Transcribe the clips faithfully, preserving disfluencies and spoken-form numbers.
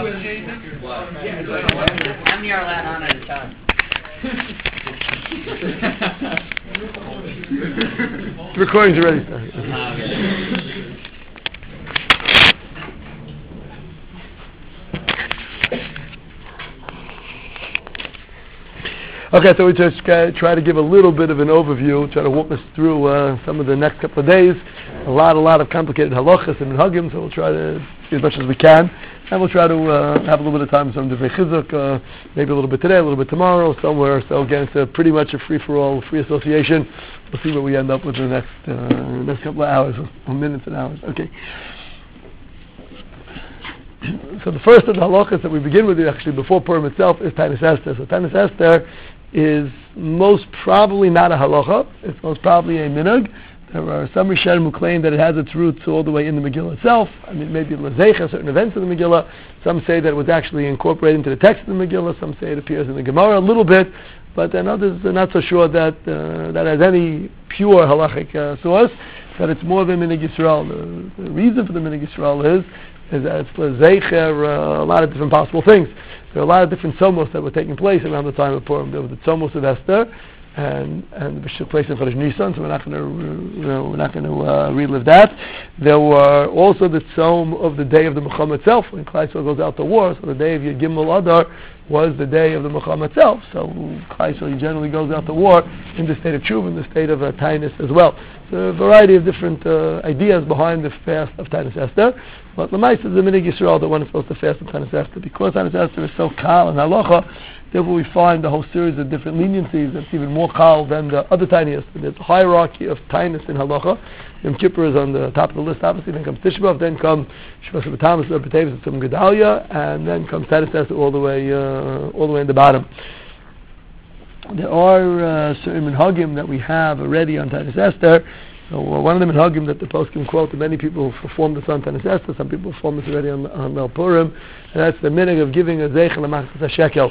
How many are allowed on at a time? The recording's already started. Okay, so we just uh, try to give a little bit of an overview, try to walk us through uh, some of the next couple of days. A lot, a lot of complicated halachas and minhagim, so we'll try to see as much as we can. And we'll try to uh, have a little bit of time, some divrei chizuk, uh, maybe a little bit today, a little bit tomorrow, somewhere. So again, it's a pretty much a free-for-all, free association. We'll see what we end up with in the next, uh, next couple of hours, or minutes and hours. Okay. So the first of the halachas that we begin with, actually, before Purim itself, is Tainus Esther. So Tainus Esther is most probably not a halacha. It's most probably a minhag. There are some Rishonim who claim that it has its roots all the way in the Megillah itself. I mean, maybe lezecha, certain events in the Megillah. Some say that it was actually incorporated into the text of the Megillah. Some say it appears in the Gemara a little bit. But then others are not so sure that uh, that has any pure halachic uh, source, that it's more than minhag Yisrael. The, the reason for the minhag Yisrael is, is that it's lezecha uh, a lot of different possible things. There are a lot of different tzomos that were taking place around the time of Purim. There was the tzomos of Esther, and and which took place in Chodesh Nisan, so we're not going to you know, we're not going to uh, relive that. There were also the tzom of the day of the Milchama itself, when Klal Yisrael goes out to war. So the day of Yud Gimel Adar was the day of the Milchama itself. So Klal Yisrael generally goes out to war in the state of Tshuva, in the state of uh, Tainus as well. So a variety of different uh, ideas behind the fast of Tainus Esther. But Lamais is the minhag Yisrael that one is supposed to fast on Tainus Esther. Because Tainus Esther is so kal and halacha, therefore we find a whole series of different leniencies that's even more kal than the other tiniest. There's a hierarchy of Tainus in halacha. Yom Kippur is on the top of the list, obviously. Then comes Tisha B'Av, then comes Shvus B'Tamas, B'Tevis, and some Gedalia, and then comes Tainus Esther all the way, uh, all the way in the bottom. There are uh, certain minhagim that we have already on Tainus Esther. So uh, one of the minhagim that the poskim quote, that many people perform this on Tainus Esther, some people perform this already on, on Mel Purim, and that's the minhag of giving a zeichel l'machzas shekel.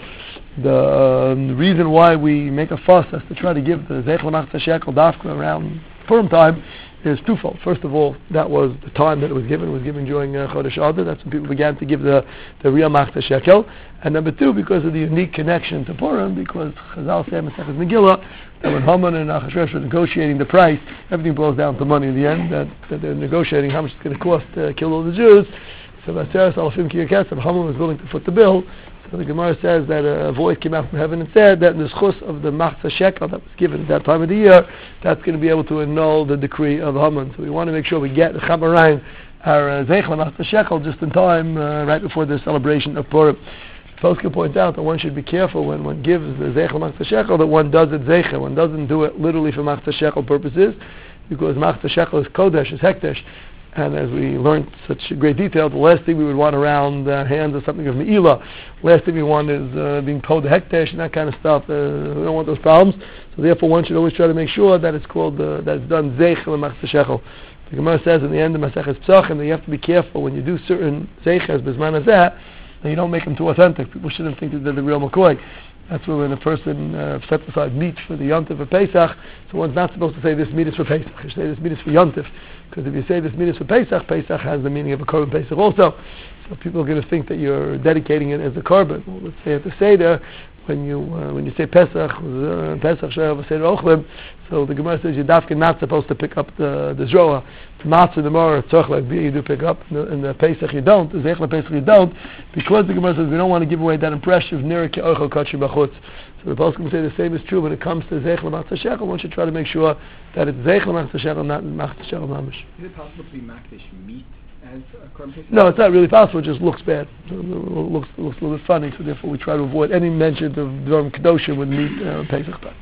The, um, the reason why we make a fuss is to try to give the zeichel l'machzas shekel dafka around Purim time is twofold. First of all, that was the time that it was given. It was given during uh, Chodesh Adar. That's when people began to give the, the real machzas shekel. And number two, because of the unique connection to Purim, because Chazal say in Masechet Megillah that when Haman and Achashverosh were negotiating the price, everything boils down to money in the end, that, that they're negotiating how much it's going to cost to kill all the Jews. So Vaseres Alafim Ki Yaketzav, Haman was willing to foot the bill. So the Gemara says that a voice came out from heaven and said that in the schus of the machzas shekel that was given at that time of the year, that's going to be able to annul the decree of Haman. So we want to make sure we get the Chamarain, our zeichel machzas shekel, just in time, uh, right before the celebration of Purim. Poskim points out that one should be careful when one gives the zeichel machzas shekel that one does it zeichel. One doesn't do it literally for machzas shekel purposes, because machzas shekel is kodesh, is hekdesh. And as we learned such great detail, the last thing we would want around the hands is something of me'ilah. Last thing we want is uh, being told the hekdesh and that kind of stuff. Uh, we don't want those problems. So therefore one should always try to make sure that it's called, uh, that it's done zeichel and machzas shekel. The Gemara says in the end of Maseches Pesachim that you have to be careful when you do certain zeiches b'zman hazeh, that you don't make them too authentic. People shouldn't think that they're the real McCoy. That's where when a person uh, sets aside meat for the Yontif of Pesach, so one's not supposed to say this meat is for Pesach. You say this meat is for Yontif. Because if you say this meat is for Pesach, Pesach has the meaning of a Korban Pesach also. So people are going to think that you're dedicating it as a Korban. Well, let's say at the Seder, when you uh, when you say Pesach, uh, Pesach She'er Seder Ochlim, so the Gemara says you're dafka not supposed to pick up the the Zroa. Matzah the Mor Tzochlek you do pick up, in the Pesach you don't. The Zeichel Pesach you don't, because the Gemara says we don't want to give away that impression of Nira Ke'ochel Kachri B'chutz. So the Poskim say the same is true when it comes to Zeichel Machzas Shekel. One should try to make sure that it's Zeichel Machzas Shekel, not Machzas Shekel Mamish. Is it possible to be makdish meat as a Korban Pesach? No, it's not really possible. It just looks bad. It looks, it looks a little bit funny, so therefore we try to avoid any mention of Dvarim Kedoshim with meat uh, Pesach time.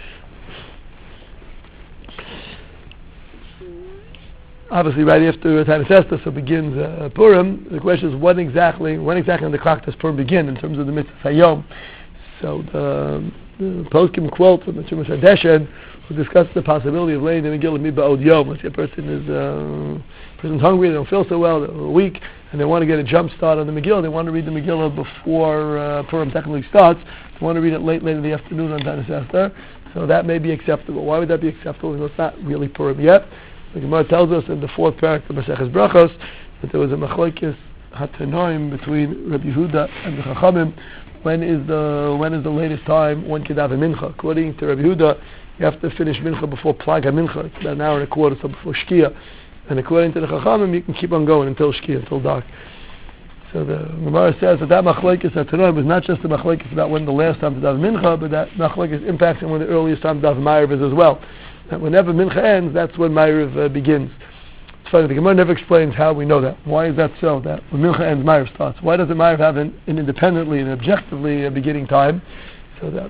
Obviously, right after Tainus Esther, so begins uh, Purim. The question is, when exactly, when exactly on the clock does Purim begin in terms of the mitzvah Hayom? So the, the poskim quote from the Chumash Hadeshen, who discusses the possibility of laying the Megillah Miba'od Yom. Let's say a person is uh, person's hungry, they don't feel so well, they're weak, and they want to get a jump start on the Megillah. They want to read the Megillah before uh, Purim technically starts. They want to read it late, late in the afternoon on Tainus Esther. So that may be acceptable. Why would that be acceptable? Because it's not really Purim yet. The Gemara tells us in the fourth parak of Maseches Brachos that there was a machlokes Hatanoim between Rabbi Yehuda and the Chachamim. When is the when is the latest time one could have a mincha? According to Rabbi Yehuda, you have to finish mincha before Plag HaMincha. It's about an hour and a quarter, so before Shkia. And according to the Chachamim, you can keep on going until Shkia, until dark. So the Gemara says that that machlokes Hatanoim was not just the machlokes about when the last time to daven mincha, but that machlokes impacts on when the earliest time to daven ma'ariv is as well. That whenever mincha ends, that's when ma'ariv uh, begins. It's funny, the Gemara never explains how we know that. Why is that so? That when mincha ends, ma'ariv starts. Why doesn't ma'ariv have an, an independently and objectively a beginning time? So that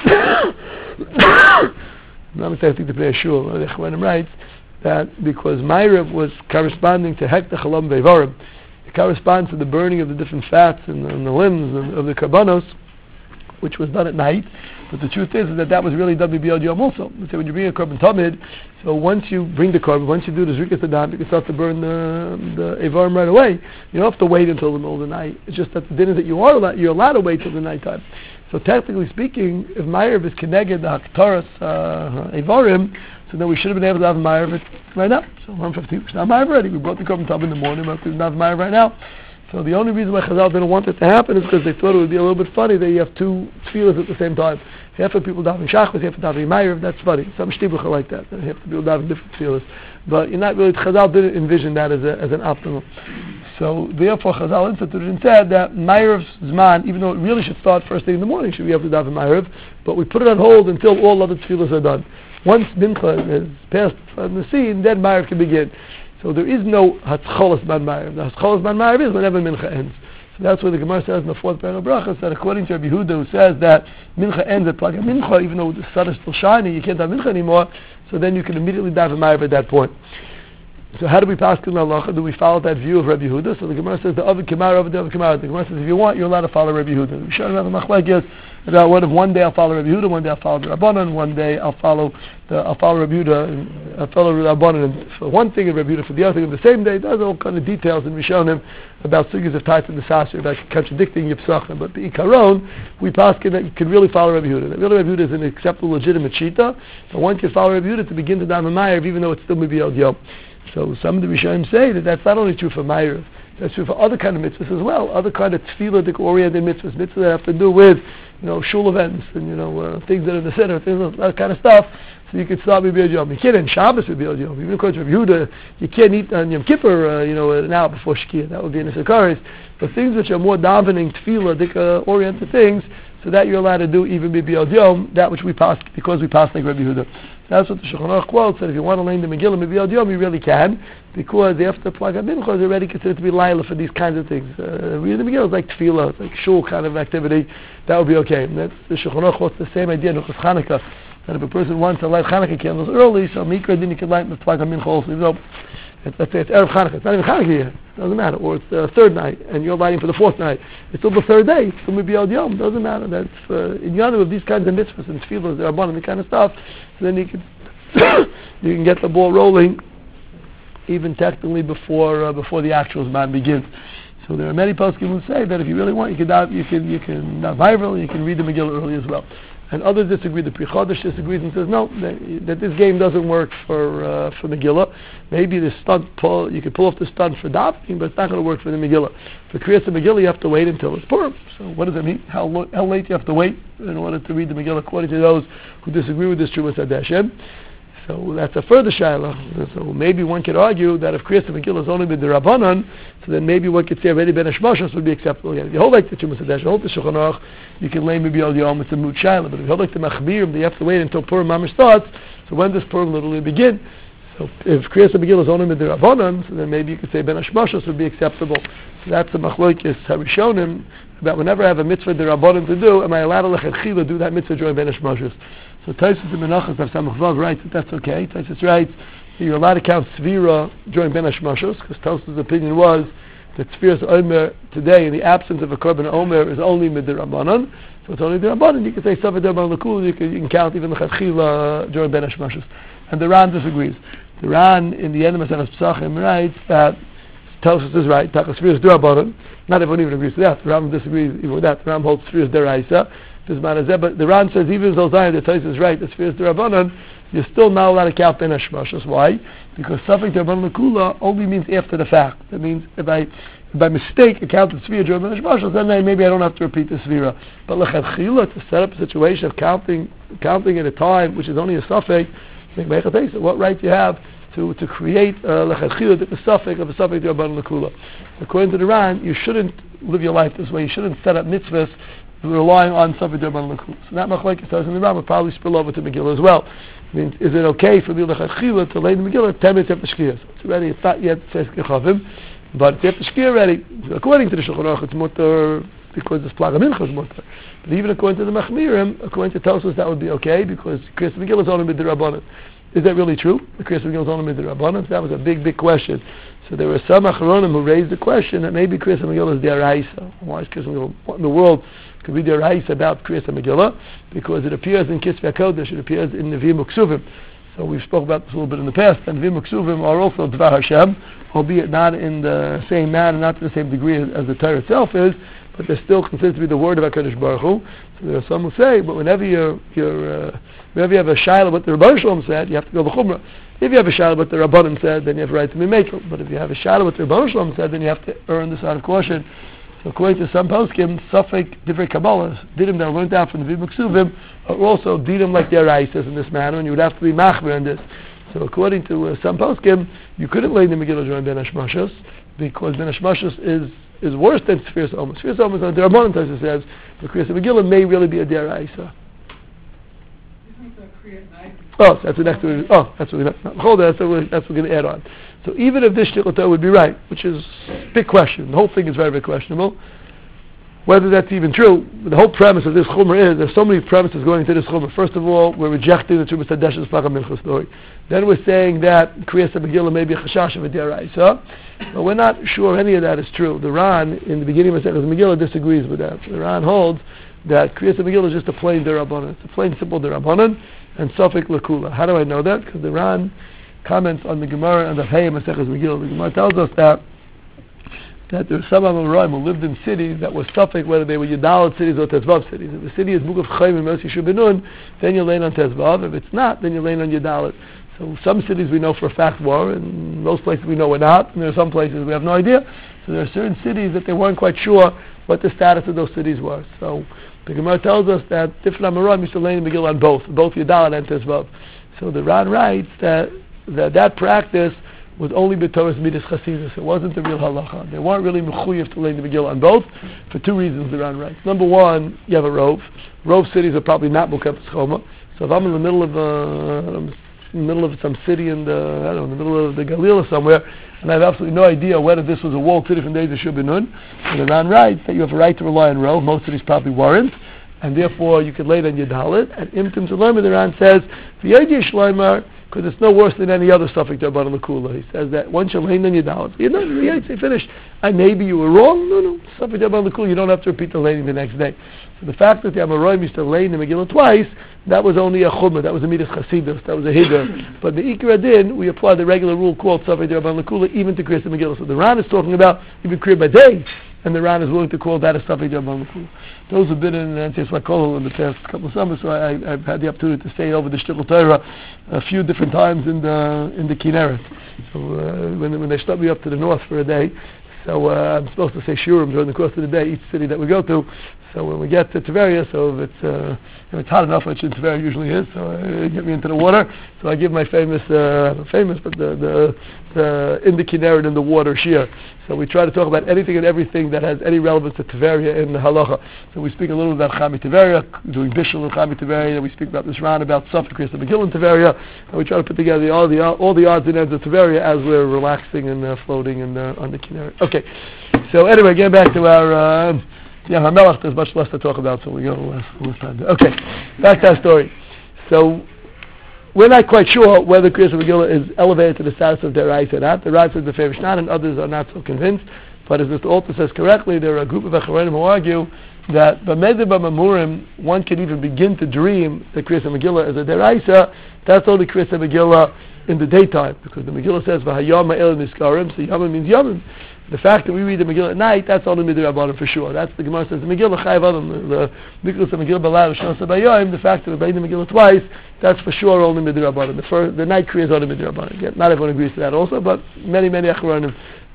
I'm not saying to play a shul. The Chachamim writes that because ma'ariv was corresponding to hekta chalam ve'varim, it corresponds to the burning of the different fats and, and the limbs of, of the karbanos, which was done at night. But the truth is, is that that was really done b'yod yom also. So when you bring a korban tamid, so once you bring the korban, once you do the zrikas adam, you can start to burn the the evarim right away. You don't have to wait until the middle of the night. It's just that the dinner that you are allowed, you're allowed to wait till the nighttime. So technically speaking, if ma'ariv is keneged the haktaras uh, evarim, so then we should have been able to have ma'ariv right now. So one fifty, we should have ma'ariv ready. We brought the korban tamid in the morning, but we didn't have ma'ariv right now. So the only reason why Chazal didn't want it to happen is because they thought it would be a little bit funny that you have two tefillahs at the same time. Half of people davening shachris, half of davening ma'ariv. That's funny. Some shtibuch are like that. Half of people davening different tefillahs. But you're not really. Chazal didn't envision that as a, as an optimum. So therefore, Chazal instituted and said that ma'ariv's zman, even though it really should start first thing in the morning, should be able to daven ma'ariv, but we put it on hold until all other tefillahs are done. Once mincha is passed from the scene, then ma'ariv can begin. So there is no hatzcholas ban ma'ariv. The hatzcholas ban ma'ariv is whenever mincha ends. So that's what the Gemara says in the fourth paragraph of Brachas, that according to Rabbi Yehuda, who says that mincha ends at Plag HaMincha, even though the sun is still shining, you can't have mincha anymore, so then you can immediately daven ma'ariv at that point. So how do we pass in halacha? Do we follow that view of Rabbi Yehuda? So the Gemara says the Ovid Kamar, Ovid Ovid Kamar. The Gemara says if you want, you're allowed to follow Rabbi Yehuda. We should have a machlekes about what if one day I'll follow Rabbi Yehuda, one day I'll follow the Rabbanan, one day I'll follow the I'll follow Rabbi Yehuda, and I'll follow the Rabbanan and for one thing and Rabbi Yehuda for the other thing. On the same day, there's all kind of details in Rishonim about sugyas of types in the Sasser, about contradicting Yipsachim. But the Ikaron, we pass that you can really follow Rabbi Yehuda. That really Rabbi Yehuda is an acceptable, legitimate shita. So one can follow Rabbi Yehuda to begin to daven ma'ariv, even though it's still maybe Yod Yom. So some of the Rishonim say that that's not only true for ma'ariv, that's true for other kind of mitzvahs as well. Other kind of tefillah oriented mitzvahs, mitzvahs that have to do with, you know, shul events and you know uh, things that are in the center, things that kind of stuff. So you can start with Yom Yom. You can't end Shabbos with Yom Yom. Even according to Rabbi Yehuda, you can't eat on Yom Kippur, uh, you know, an hour before Shkia. That would be an Issachar. But things which are more davening tefillah, dika oriented things, so that you're allowed to do even Yom Yom, that which we pass because we pass like Rabbi Yehuda. That's what the Shulchan Aruch quotes, that if you want to learn the Megillah Yom Yom, you really can, because after Plag HaMincha is already considered to be Laila for these kinds of things. Uh, reading the Megillah is like tefillah, it's like shul kind of activity, that would be okay. And that's, the Shulchan Aruch quotes the same idea in Hilchos Chanukah, that if a person wants to light Chanukah candles early, so Mikra, then you can light the Plag HaMincha also, even though it's, let's say it's Erev Chanukah, it's not even Chanukah yet, it doesn't matter, or it's the third night, and you're lighting for the fourth night, it's still the third day, it's still maybe Yom Yom, doesn't matter, that's, uh, in Yanu of these kinds of mitzvahs and tefillahs, the Rabbanim, the kind of stuff, so then you can you can get the ball rolling even technically before uh, before the actual Zman begins. So there are many poskim who say that if you really want, you can dav, you can you can dav viral, you can read the Megillah early as well. And others disagree. The Pri Chodesh disagrees and says no, that, that this game doesn't work for uh, for Megillah. Maybe the stunt pull, you could pull off the stunt for davening, but it's not going to work for the Megillah. For Kriyas Megillah, you have to wait until it's Purim. So what does that mean? How lo- how late you have to wait in order to read the Megillah? According to those who disagree with this Trumas Hadeshem. So that's a further shayla. So maybe one could argue that if Kriyas Megillah is only with the Rabbanan, so then maybe one could say already Ben Hashmashos would be acceptable again. If you hold like the Trumas Hadeshem, hold the Shulchan Aruch, you can lay maybe Yom Yom, it's a moot shayla. But if you hold like the Machmirim, then you have to wait until Purim Mamash starts. So when does Purim literally begin? So if Kriyas Megillah is only with the Rabbanan, so then maybe you could say Ben Hashmashos would be acceptable. So that's the Machlokes Harishonim, about whenever I have a mitzvah the Rabbanan to do, am I allowed to lechatchila do that mitzvah during Ben Hashmashos? So Tosfos and Menachos of Samach Vav writes that that's okay. Tosfos writes that you're allowed to count Svira during Ben Hashmashos, because Tosfos' opinion was that Svira's Omer today, in the absence of a Korban Omer, is only mid the Rabbanan. So it's only the Rabbanan. You can say Savad Rabban Lakul, you can, you can count even the Lechatchila during Ben Hashmashos. And the Ran disagrees. The Ran, in the end of Maseches Pesachim, writes that Tosfos is right, Tachas Svira is the Rabbanan. Not everyone even agrees with that. The Ram disagrees even with that. The Ram holds Svira is Deraisa. But the Ran says even though Zion, the Tosfos is right, the Sphere is the Rabbanan, you're still not allowed to count Ben Hashmashos. Why? Because Safek the Rabbanan Lakula only means after the fact. That means if I by mistake I counted Svira during Benesh Mashos, then maybe I don't have to repeat the Svira. But L'chadchila, to set up a situation of counting counting at a time which is only a suffix, what right do you have to, to create L'chadchila uh, the suffix of a suffix D'Rabbanan L'Kula? According to the Ran, you shouldn't live your life this way. You shouldn't set up mitzvahs relying on suffix D'Rabbanan L'Kula. So that machlokes tells in the Ran would probably spill over to Megillah as well. I mean, is it okay for me L'chadchila to lay the Megillah ten minutes after Shkiyah? So it's ready, it's not yet says Kechavim. But if you have to shkir already, according to the Shulchan Aruch, it's mutter because it's plaga mincha is mutter. But even according to the Machmirim, according to Tosfos, that would be okay because Kriyas Megillah is only midrabanan. Is that really true? The Kriyas Megillah is only midrabanan. That was a big, big question. So there were some Acharonim who raised the question that maybe Kriyas Megillah is deraisa. Why is Kriyas Megillah? What in the world could be deraisa about Kriyas Megillah? Because it appears in Kisvei HaKodesh, it appears in Nevi'im Uksuvim. So we've spoken about this a little bit in the past. And Nevi'im Uksuvim are also Dvar Hashem, albeit not in the same manner, not to the same degree as, as the Torah itself is, but they're still considered to be the word of HaKadosh Baruch Hu. So there are some who say, but whenever you're, you're uh, whenever you have a shayla what the Rebbeinu Shalom said, you have to go to Chumrah. If you have a shayla what the Rabbanim said, then you have a right to be makel. But if you have a shayla what the Rebbeinu Shalom said, then you have to earn the side of caution. So according to some poskim, Safek different Kabbalahs, dinim that are learned out from the Nevi'im Uksuvim, are also dinim like their Raisas in this manner, and you would have to be machmer in this. So according to uh, some poskim, you couldn't lay the Megillah during Ben Hashmashos because Ben Hashmashos is is worse than Sfiras Omer. Sfiras Omer is on the Rabbanan Tosfos says, but Kriyas Megillah may really be a deraisa. Oh, that's the next one. Oh, that's what we're hold on. That's what we're, that's what we're going to add on. So even if this shtickle would be right, which is a big question, the whole thing is very, very questionable. Whether that's even true, the whole premise of this chumrah is there's so many premises going into this chumrah. First of all, we're rejecting the Trumas Hadesh's Plaga Mincha story. Then we're saying that Kriyas Megillah may be a chashash of a deraisa, but we're not sure any of that is true. The Ran in the beginning of Masechtas Megillah disagrees with that. The Ran holds that Kriyas Megillah is just a plain derabanan. It's a plain simple derabanan and suffix lakula. How do I know that? Because the Ran comments on the Gemara and the Hey Masechtas Megillah. The Gemara tells us that that there are some Amoraim who lived in cities that were suffix, whether they were Yudalit cities or Tezvav cities. If the city is Mukaf Chaim and Moshe Shubinun, then you lay on Tezvav. If it's not, then you lay on Yudalit. So some cities we know for a fact were, and most places we know we're not, and there are some places we have no idea. So there are certain cities that they weren't quite sure what the status of those cities were. So the Gemara tells us that different Amoraim used to lay in Megillah on both, both Yudalit and Tezvav. So the Ran writes that that, that practice was only b'Torah's midas chasidus. It wasn't the real halacha. They weren't really mechuyev to lay the Megillah on both for two reasons. The Ran writes. Number one, you have a rov. Rov cities are probably not mukaf choma. So if I'm in the middle of a, in the middle of some city in the I don't know, in the middle of the Galil or somewhere, and I have absolutely no idea whether this was a walled city from days of Shubinun, and the Ran writes that you have a right to rely on rov. Most cities probably weren't, and therefore you could lay it on your dalit. And Imtim Zalama, the Ran says the idea shleimar, because it's no worse than any other suffix D'Rabbanan L'Kula. He says that once you're laying on your dalit, you know, you say finished. And maybe you were wrong. No, no, suffix D'Rabbanan L'Kula. You don't have to repeat the laying the next day. So the fact that the Amoraim used to lay in the Megillah twice, that was only a chumrah. That was a midas chasidus. That was a hiddur. But the Ikra Din, we apply the regular rule called suffix D'Rabbanan L'Kula even to Kriyas Megillah. So the Ran is talking about even Kriya by day, and the Ran is willing to call that a suffix D'Rabbanan L'Kula. Those have been in Antias Lakol in the past couple of summers, so I, I've had the opportunity to stay over the Shtickle Torah a few different times in the in the Kinneret. So uh, when when they shut me up to the north for a day, so uh, I'm supposed to say shurim during the course of the day, each city that we go to. So when we get to Tveria, so if it's uh, if it's hot enough, which in Tveria usually is, so uh, get me into the water. So I give my famous, uh, not famous, but the the, the in the Kinneret in the water shir. So we try to talk about anything and everything that has any relevance to Tveria in the halacha. So we speak a little about Chami Tveria, doing Bishul and Chami Tveria. We speak about this round about Safek Kriyas Megillah in Tveria, and we try to put together all the all the odds and ends of Tveria as we're relaxing and uh, floating in the, on the Kinneret. Okay. So anyway, getting back to our. Uh, Yeah, Hamelach, there's much less to talk about, so we go less, less time. Okay, back to our story. So, we're not quite sure whether Kriyas Megillah is elevated to the status of deraisa or not. The Rav says the Befei Mishnah, and others are not so convinced. But as Mister Alter says correctly, there are a group of Acharonim who argue that B'mezeh B'mamurim, one can even begin to dream that Kriyas Megillah is a deraisa. That's only Kriyas Megillah in the daytime, because the Megillah says V'hayom ha'el niskarim, so Yomim means Yomim. The fact that we read the Megillah at night, that's only midrabanan for sure. That's the Gemara says the Megillah chayav adam, the Mikros of Megillah balad Shana Sabayim. The fact that we read the Megillah twice, that's for sure only midrabanan. The first, the night kriya is only midrabanan. Again, not everyone agrees to that also, but many many Acharonim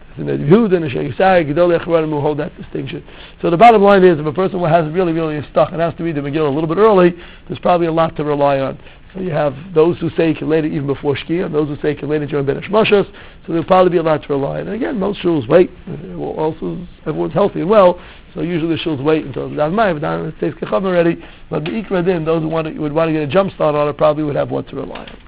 And the Yehuda and the Sheikh Yisai, Gedolei Achronim who hold that distinction. So the bottom line is, if a person has really, really is stuck and has to read the Megillah a little bit early, there's probably a lot to rely on. So you have those who say you can learn it even before Shkia, and those who say you can learn it during Ben Hashmashas, so there'll probably be a lot to rely on. And again, most shuls wait. Also, everyone's healthy and well, so usually the shuls wait until the Dav Mayim, but now it stays Kecham already. But the Ikra Din, those who want to, would want to get a jump start on it, probably would have what to rely on.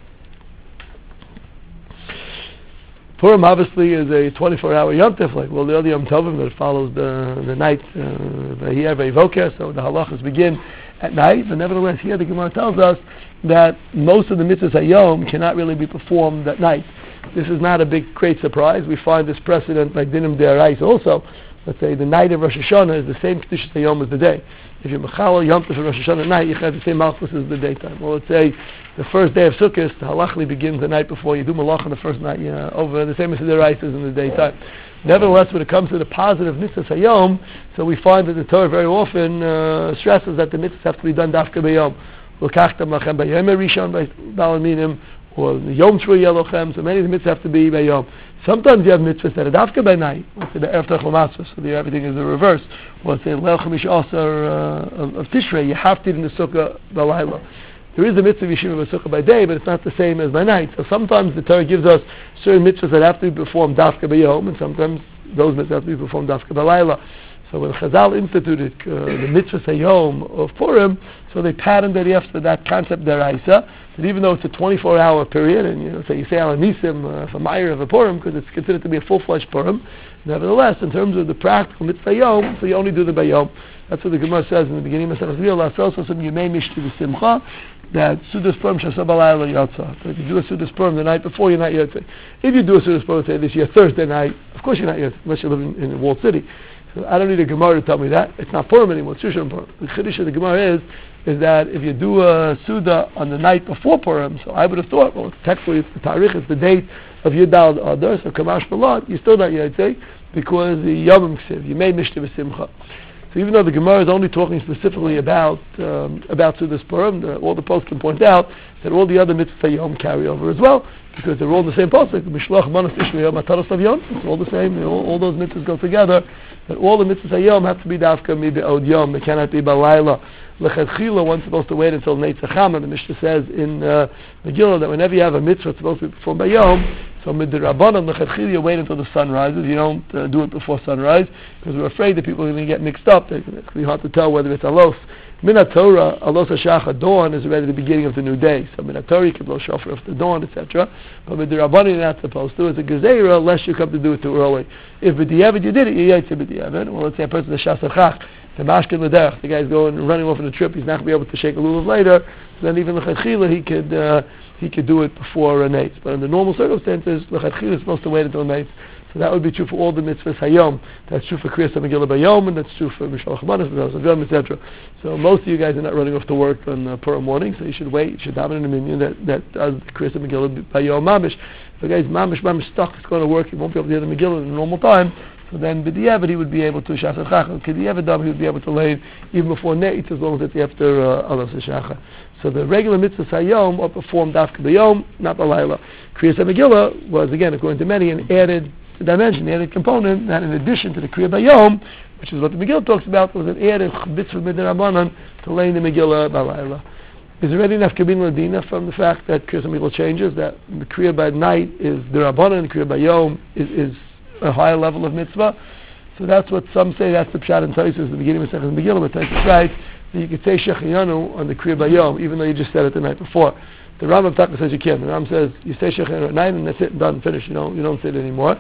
Purim obviously is a twenty-four hour Yom Tov, like well the other Yom Tovim that follows the the night, Vayir Vayvoker, so the halachas begin at night, but nevertheless here the Gemara tells us that most of the mitzvahs Hayom cannot really be performed at night. This is not a big, great surprise. We find this precedent like Dinim De'arais also. Let's say the night of Rosh Hashanah is the same Kedushas Hayom as the day. If you're Mechal Yom Tov for Rosh Hashanah at night, you have the same malchus as the daytime. Well, let's say the first day of Sukkot, the halachli begins the night before. You do malach on the first night, you know, over the same as the De'arais as in the daytime. Nevertheless, when it comes to the positive mitzvahs Hayom, so we find that the Torah very often uh, stresses that the mitzvahs have to be done dafka b'yom. L'kachtam lachem b'yom rishon b'alaminim, or Yom Shvu Yelochem, so many of the mitzvahs have to be b'yom. Sometimes you have mitzvahs that are dafka by night. Let's say the Erev Tachel Matzah, so the, everything is the reverse. Or let's say Leil Chamish Asar uh, of, of Tishrei, you have to eat in the sukkah b'layla. There is a mitzvah yeshiva b'sukkah by day, but it's not the same as by night. So sometimes the Torah gives us certain mitzvahs that have to be performed dafka b'yom, and sometimes those mitzvahs have to be performed dafka b'layla. So when Chazal instituted uh, the mitzvah Hayom of Purim, so they patterned it after that concept deraisa, that even though it's a twenty-four hour period, and you know, say you say al nisim uh, for Meir of a Purim, because it's considered to be a full-fledged Purim, nevertheless, in terms of the practical mitzvah Hayom, so you only do the Bayom. That's what the Gemara says in the beginning of Masechet Yom Tov, Yemei Mishti V'Simcha, that Sudas Purim Shasab Alayla Yotza. If you do a Sudas Purim the night before, you're not Yotze. If you do a Sudas Purim, say this year Thursday night, of course you're not Yotze, unless you live in, in Walled City. So I don't need a Gemara to tell me that. It's not Purim anymore, it's Shushan Purim. The Chiddush of the Gemara is, is that if you do a Suda on the night before Purim, so I would have thought, well, technically it's the Tarikh, it's the date of Yudal Adar, so Kamash Malad, you're still not Yotze, because the Yom Ksiv, you made Mishta V'Simcha. So even though the Gemara is only talking specifically about um, about Sudas Purim, the, all the posts can point out that all the other mitzvah Yom carry over as well, because they're all the same posuk. Mishloach Manas Ishmael Mataras Yom. It's all the same. You know, all, all those mitzvahs go together. That all the mitzvahs Yom have to be dafka mi be'od Yom. They cannot be b'layla. L'chadchila, one's supposed to wait until Neitzach Chama. The Mishnah says in uh, Megillah that whenever you have a mitzvah, it's supposed to be performed by Yom. So midrabanan l'chadchila, you wait until the sun rises. You don't uh, do it before sunrise, because we're afraid that people are going to get mixed up. It's going to be hard to tell whether it's alos. Minat Torah, alos hashachar, dawn is already the beginning of the new day. So minat Torah, you can blow shofar after dawn, et cetera. But midrabanan, you're not supposed to. It's a gezerah, unless you come to do it too early. If b'diavad you did it, you yaitze b'diavad. Well, let's say a person is shasachach, the mashkin l'derech, the guy's going running off on a trip, he's not going to be able to shake a lulav later. So then even l'chadchila, he could uh, he could do it before a nates. But in the normal circumstances, l'chadchila is supposed to wait until nates. So that would be true for all the mitzvahs Hayom. That's true for Kriyas HaMegillah Bayom, and that's true for Mishalach Manas, et cetera. So most of you guys are not running off to work on uh, Purim morning, so you should wait. You should have in a minion that, that does Kriyas HaMegillah Bayom Mamish. If a guy's Mamish, Mamish stuck, it's going to work, he won't be able to hear the Megillah in the normal time. So then B'diavad he would be able to Shachar Chachar. K'diavad Dam he would be able to lay even before Ne'it, as long as it's after Alas Shachar. So the regular mitzvahs Hayom are performed Dafka Bayom, not Balayla. Kriyas HaMegillah was, again, according to many, an added dimension, the added component, that in addition to the Kriya Bayom, which is what the Megillah talks about, was an added mitzvah midrabanan to lay in the Megillah Balayla. Is there any nafkamin ladina from the fact that Kriya Megillah changes, that the Kriya by night is derabanan, Kriya Bayom is, is a higher level of mitzvah? So that's what some say, that's the pshat and Taisus, the beginning of the second Megillah, but Taisus writes that you could say Shechiyanu on the Kriya Bayom, even though you just said it the night before. The Rambam Taka says you can. The Rambam says you say Shechiyanu at night and that's it, done, finished. You don't, you don't say it anymore.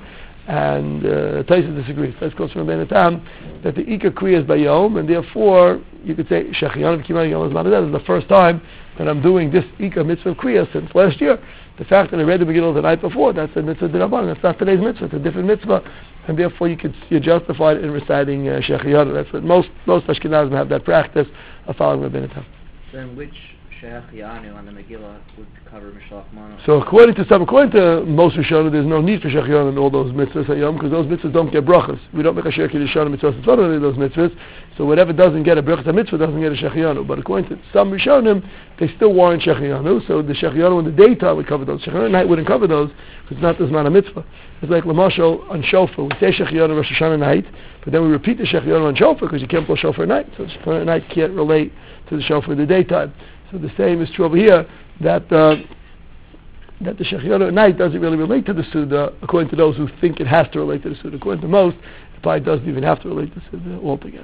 And uh, Taisus disagrees. Taisus goes from Ben Tam that the Ika Kriya is by Yom, and therefore you could say Shechianu V'Kimanu Yom Azman. This is the first time that I'm doing this Ika mitzvah Kriya since last year. The fact that I read the Megillah the night before, that's a mitzvah d'Rabbanan. That's not today's mitzvah. It's a different mitzvah, and therefore you could you're justified in reciting uh, Shechianu. That's what most most Ashkenazim have that practice of following Ben Tam. Then which Shechianu on the Megillah would cover Mishloach Mano. So according to some, according to most Rishonim, there's no need for Shechianu and all those mitzvahs hayom because those mitzvahs don't get brachas. We don't make a Shechianu mitzvahs and any of those mitzvahs. So whatever doesn't get a brachas mitzvah doesn't get a Shechianu. But according to some Rishonim, they still warrant Shechianu. So the Shechianu in the daytime would cover those. Shechianu at night wouldn't cover those because it's not this not a mitzvah. It's like Lamashal on Shofar. We say Shechianu Rosh Hashanah night, but then we repeat the Shechianu on Shofar because you can't blow Shofar at night. So Shofar at night can't relate to the Shofar in the daytime. So the same is true over here, that uh, that the Shechianu at night doesn't really relate to the Suda, according to those who think it has to relate to the Suda. According to most, it probably doesn't even have to relate to the Suda altogether.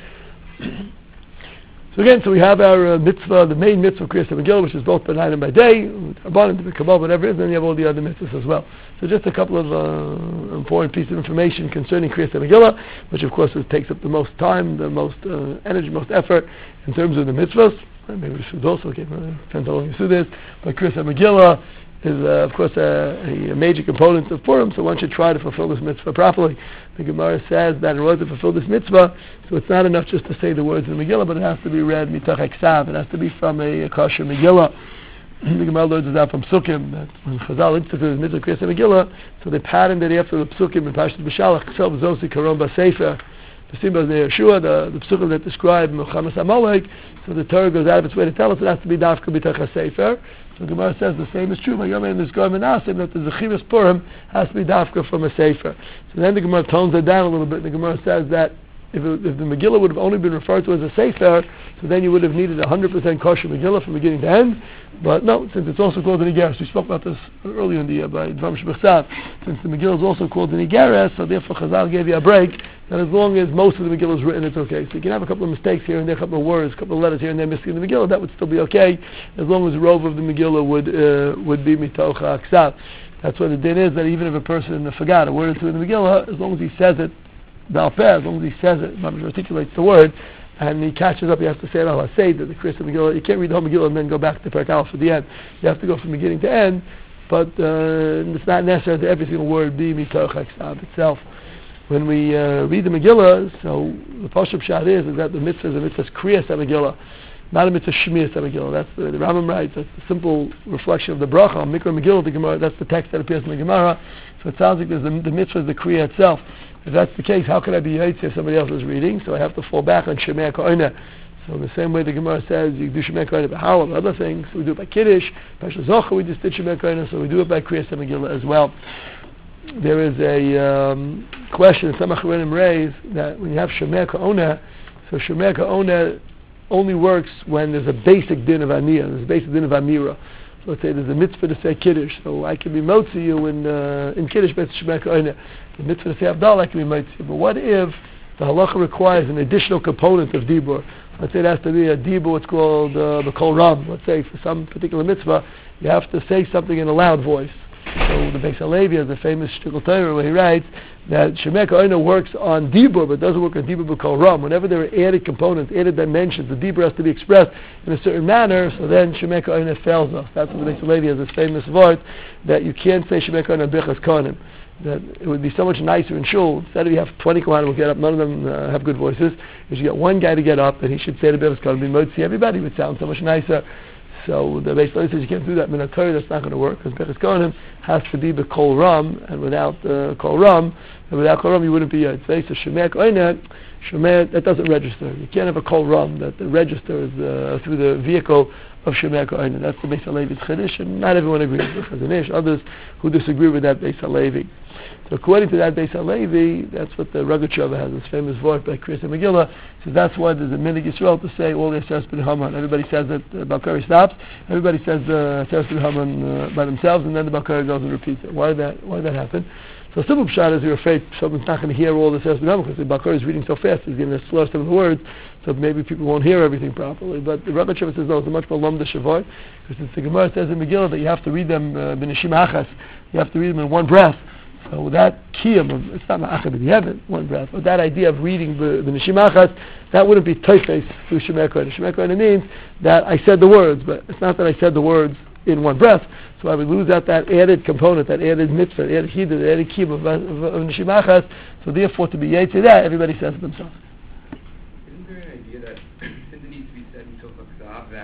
So again, so we have our uh, mitzvah, the main mitzvah of Kriyas HaMegillah, which is both by night and by day, Rabbanan, to be Kabbalah, whatever it is, and then you have all the other mitzvahs as well. So just a couple of uh, important pieces of information concerning Kriyas HaMegillah, which of course it takes up the most time, the most uh, energy, most effort in terms of the mitzvahs. Maybe the Suda also, okay, depends how long you Suda is. But Kriyas HaMegillah is, uh, of course, a, a major component of Purim, so one should try to fulfill this mitzvah properly. The Gemara says that in order to fulfill this mitzvah, so it's not enough just to say the words in the Megillah, but it has to be read mitach eksav. It has to be from a, a kosher Megillah. The Gemara learns it out from Psukim, that when Chazal instituted the mitzvah of Kriyas HaMegillah, so they patterned it after the Psukim in Parashat B'Shalach, K'sov Zosi Karon B'Sefer, the Simba the Yeshua, the, the Psukim that describe Melchamas HaMolek. So the Torah goes out of its way to tell us it has to be dafka b'tach HaSefer. So the Gemara says the same is true. By Yom there's Goy Menasim that the Zechiras Purim has to be dafka from a Sefer. So then the Gemara tones it down a little bit. The Gemara says that if, it, if the Megillah would have only been referred to as a Sefer, so then you would have needed a hundred percent kosher Megillah from beginning to end. But no, since it's also called an Igeres, we spoke about this earlier in the year by Dvam Shebechsav. Since the Megillah is also called an Igeres, so therefore Chazal gave you a break. That as long as most of the Megillah is written, it's okay. So you can have a couple of mistakes here and there, a couple of words, a couple of letters here and there missing in the Megillah. That would still be okay, as long as the rove of the Megillah would uh, would be mitoch ha'aksav. That's what the din is. That even if a person forgot a word or two in the Megillah, as long as he says it, ba'al peh, as long as he says it, Mamash articulates the word, and he catches up, you have to say it al hased, the Kriyas HaMegillah. You can't read the whole Megillah and then go back to Perek Aleph at the end. You have to go from beginning to end, but uh, it's not necessary that every single word be mitoch ha'aksav itself. When we uh, read the Megillah, so the Pashup Pshat is, is that the mitzvah is a mitzvah Kriyas HaMegillah, not a mitzvah Shmiyas HaMegillah. That's the, the Rambam writes, that's the simple reflection of the bracha, Mikra Megillah, the Gemara, that's the text that appears in the Gemara. So it sounds like there's the, the mitzvah is the Kriya itself. If that's the case, how can I be Yaitse if somebody else is reading? So I have to fall back on Shemei Ka'oneh. So in the same way the Gemara says, you do Shemei Ka'oneh by Halal, other things, so we do it by Kiddush, by Shazocha we just did Shemei Ka'oneh, so we do it by Kriyas HaMegillah as well. There is a um, question that some Acharonim raise that when you have Shemei Ka'oneh, so Shemei Ka'oneh only works when there's a basic din of Aniyah, there's a basic din of Amira. So let's say there's a mitzvah to say Kiddush, so I can be motzi you in uh, in Kiddush, but it's Shemei Ka'oneh. The mitzvah to say Abdal, I can be motzi you. But what if the halacha requires an additional component of Dibur? Let's say it has to be a Dibur, what's called uh, the Kol Ram. Let's say for some particular mitzvah, you have to say something in a loud voice. So the Beis HaLevi has a famous Shtickle Torah where he writes that Shemei Ka'oneh works on Dibur, but doesn't work on Dibur b'Kol Ram. Whenever there are added components, added dimensions, the Dibur has to be expressed in a certain manner, so then Shemei Ka'oneh fails us. That's what the Beis HaLevi has this famous word, that you can't say Shemei Ka'oneh B'chas Kohanim. That it would be so much nicer in shul, instead of you have twenty Kohanim will get up, none of them uh, have good voices, you should get one guy to get up, and he should say the B'chas Kohanim, be motzi everybody, would sound so much nicer. So the Beis HaLevi says you can't do that. Min HaTorah, that's not going to work, because B'chas Kohanim has to be b'Kol Ram, and without uh, Kol Ram, and without Kol Ram you wouldn't be Yaitse. So Shemei Ka'oneh, Shemei, that doesn't register. You can't have a Kol Ram that the register is uh, through the vehicle of Shemei Ka'oneh. That's the Beis HaLevi's Chiddush, and not everyone agrees with Chazon Ish. Others who disagree with that Beis HaLevi. So according to that Beis HaLevi, that's what the Rogatchover has, this famous word by Kriyas HaMegillah. So that's why there's a Minhag Yisrael to say all the Aseres B'nei Haman. Everybody says that uh, Balkari stops. Everybody says the uh, Aseres B'nei Haman uh, by themselves, and then the Balkari goes and repeats it. Why did that? Why did that happen? So simple pshat is you're afraid someone's not going to hear all the Aseres B'nei Haman because the Balkari is reading so fast, he's giving a slow some of the words, so maybe people won't hear everything properly. But the Rogatchover says no, it's a much more lomda shavoi, because since the Gemara says in Megillah that you have to read them b'neshima uh, achas, you have to read them in one breath. So that kiyum of, it's not ma'achad in heaven, one breath, but that idea of reading the neshim achas, that wouldn't be toifes through Shemei Ka'oneh. Shemei Ka'oneh means that I said the words, but it's not that I said the words in one breath, so I would lose out that added component, that added mitzvah, added hidur, that added kiyum of, of, of neshim achas, so therefore to be yet to that, everybody says it themselves. Isn't there an idea that since it needs to be said until Chaksav, that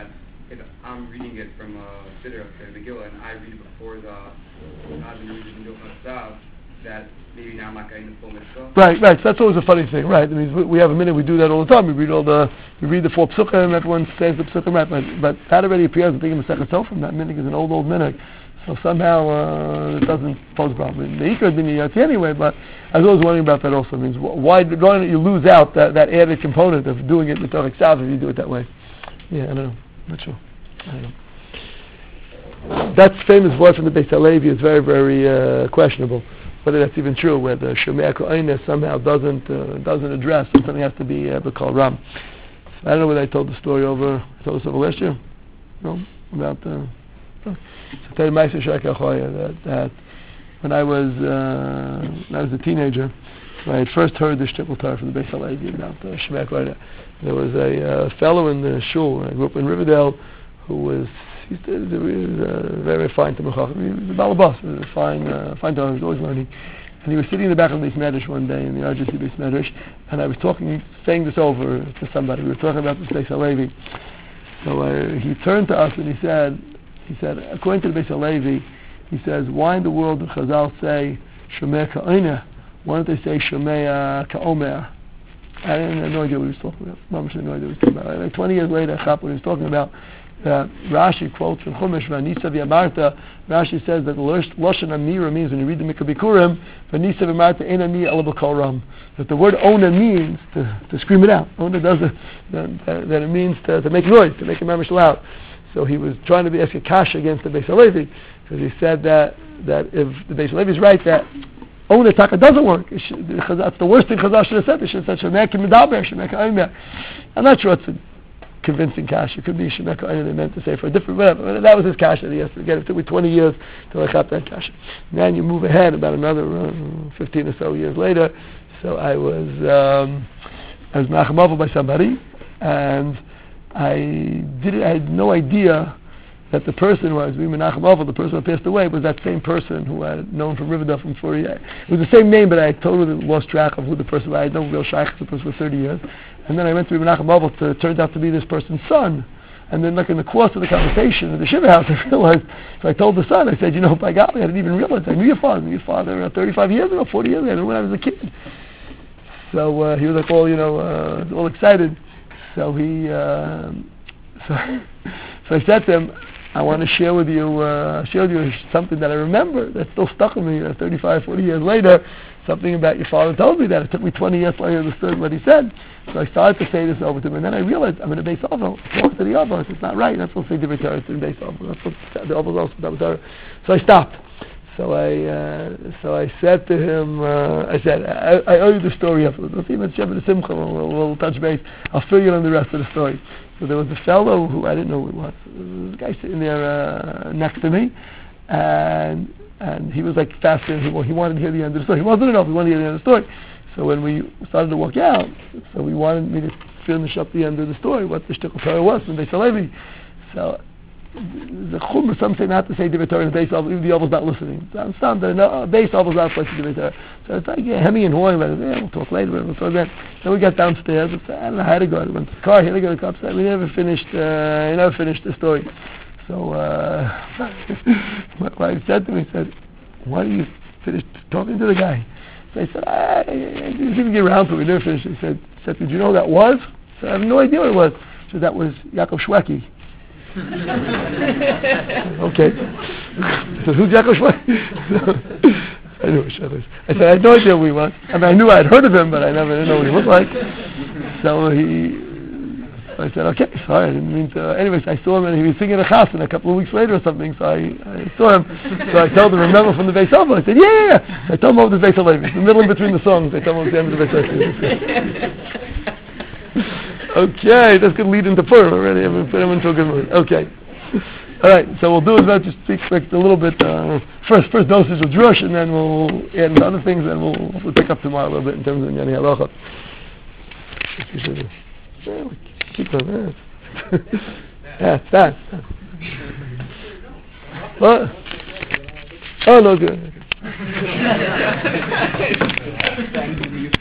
if I'm reading it from a siddur of the Megillah and I read it before the Adam reads it in Yochanan Sav, that maybe now I'm not getting the full mitzvah. Right, right. So that's always a funny thing, right? I mean, we, we have a minute. We do that all the time. We read all the, we read the four psukim. Everyone says the psukim, right? But, but that already appears. I think in the second Sofrim, that minhag is an old, old minhag. So somehow uh, it doesn't pose a problem. The ikar didn't yet anyway. But I was always wondering about that. Also, it means why, why don't you lose out that, that added component of doing it mitorach sav if you do it that way? Yeah, I don't know. Not sure. I don't know. That famous word from the Beis Halevi is very, very uh, questionable. Whether that's even true, where the Shomea Ko'ineh somehow doesn't uh, doesn't address, and something has to be uh, B'Kol Ram. I don't know whether I told the story over, I told this over last year? No? About the... Uh, so tell you Ma'aser Shek HaChoya, that, that when I was uh, when I was a teenager, when I had first heard the Shtickle Torah from the Beis Halevi about the Shomea Ko'ineh, there was a uh, fellow in the shul, I grew up in Riverdale, who was He was uh, very fine to Mechach. He was a balabas, a fine, uh, fine to he was always learning. And he was sitting in the back of the Beis Medrash one day, in the R G C Beis Medrash, and I was talking, saying this over to somebody. We were talking about this Beis Halevi. So uh, he turned to us and he said, he said, according to the Beis Halevi, he says, why in the world did Chazal say Shomea Ka'ineh? Why don't they say Shomea Ka'omer? I didn't have no idea what he was talking about. Mamash had no idea what he was talking about. Like twenty years later, I got what he was talking about. Uh, Rashi quotes from Chumash, Vanisa v'Yamarta. Rashi says that the Lashon Amira means, when you read the Mikra Bikurim, Vanisa v'Yamarta ein ani ela b'kol ram. That the word ona means to, to scream it out. Ona does it, that, that it means to, to make noise, to make a mamish loud. So he was trying to be ask a kasha against the Beis Halevi, because he said that that if the Beis Halevi is right, that Ona taka doesn't work. It should, that's the worst thing Chazal should have said. They should have said Shomea K'medaber, Shomea K'aymer. I'm not sure it's a convincing kasha. It could be Shomea K'aymer they meant to say for a different, whatever. But that was his kasha that he has to get. It took me twenty years till I got that kasha. And then you move ahead about another uh, fifteen or so years later. So I was um, I was machamavel by somebody, and I did. I had no idea that the person who I was being Menachem Oval, the person who passed away, was that same person who I had known from Riverdale from forty years. It was the same name, but I totally lost track of who the person was. I had no real shaykh to the person for thirty years. And then I went to be Menachem Oval, it turned out to be this person's son. And then, like in the course of the conversation at the Shiva house, I realized, so I told the son, I said, you know, by golly, I didn't even realize, I knew your father, I knew your father uh, thirty-five years ago, forty years ago, I knew when I was a kid. So uh, he was like all, you know, uh, all excited. So he, uh, so, so I said to him, I want to share with you, uh, share with you something that I remember that still stuck with me uh, thirty-five, forty years later. Something about your father told me that. It took me twenty years till I understood what he said. So I started to say this over to him, and then I realized I'm in a base oval. I talked to the oval. It's not right. That's what say the Torah. It's in base oval. That's what the oval is also Torah. So I stopped. So I, uh, so I said to him, uh, I said, I, I owe you the story afterwards. Let's see if it's Sheva Simcha. We'll, we'll touch base. I'll fill you in on the rest of the story. So there was a fellow who I didn't know who it was. There was a guy sitting there uh, next to me, and and he was like fascinated. He, well, he wanted to hear the end of the story. He wasn't enough. He wanted to hear the end of the story. So when we started to walk out, so we wanted me to finish up the end of the story, what the Shtickle Torah was from Beis Halevi. So the Chum, some say not to say Divrei Torah in the Beis Oval, even the Oval's not listening. So I'm some that no, Beis Oval's not supposed to Divrei Torah. So it's like yeah, hemming and hawing. Like, yeah, we'll talk later. We'll talk then. Then we got downstairs. It's, I don't know how to go. I went to the car. Here to go to the car. We never finished. Uh, we never finished the story. So uh, my wife said to me, said, "Why do you finish talking to the guy?" So I said, "I, I didn't even get around to it. We never finished." He said, "said Did you know who that was?" I said, "I have no idea what it was." She said, "That was Yaakov Shweki." Okay. So who's Yaakov Shweki? I knew who was. I said, I had no idea who he was. I mean, I knew I'd heard of him, but I never didn't know what he looked like. So he, I said, okay, sorry, I didn't mean to. Anyways, I saw him and he was singing a chassan a couple of weeks later or something, so I, I saw him. So I told him, remember from the Beis Oval? I said, yeah, yeah, yeah. I told him over the Beis Halevi. In the middle in between the songs, I told him over the end of the Beis Halevi. Okay, that's going to lead into Purim already. I'm going to put him into a good mood. Okay. All right, so we'll do is about just speak like a little bit, uh, first first dosage of Drush, and then we'll add into other things, and we'll, we'll pick up tomorrow a little bit in terms of Yoni Halacha. Yeah, we keep on that. Yeah, that. What? Oh, no, good.